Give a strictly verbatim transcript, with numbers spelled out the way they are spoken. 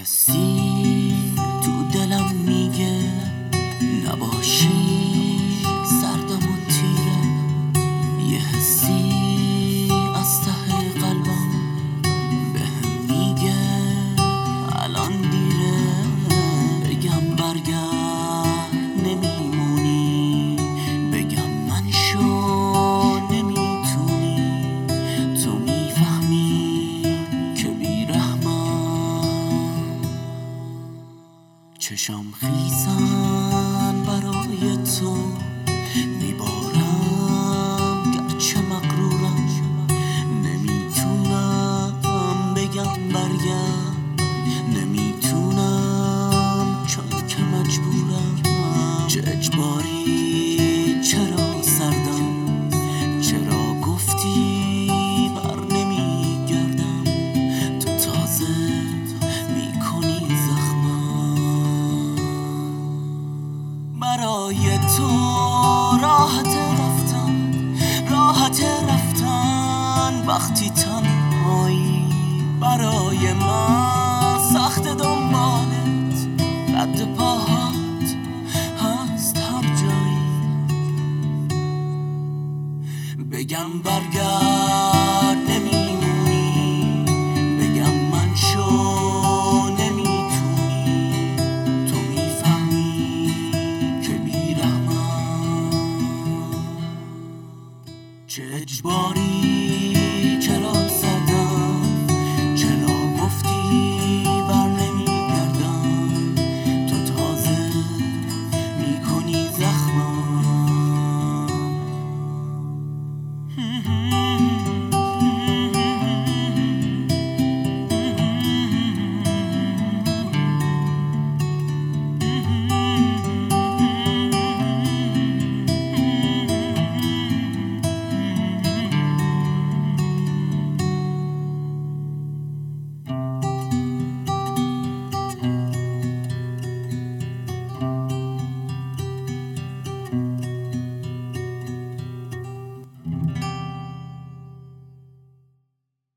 حسی تو دلم میگه نباشی سردم و تیره، یه حسی از ته قلبم بهم میگه الان دیره. بگم برگرد نمیمونی، بگم من شو نمیتونی، تو میفهمی که بیرحمم. چشم خیزن برای تو میبارم گرچه مغرورم، نمیتونم بگم برگرد، نمیتونم چون که مجبورم. چه اجباری، چرا سردم، چرا گفتی بر نمیگردم، تو تازه میکنی زخمم. برای تو راحت رفتن، راحت رفتن وقتی تنهایی، برای من سخت دنبالت، رد پاهات هست هر جایی. بگم برگرد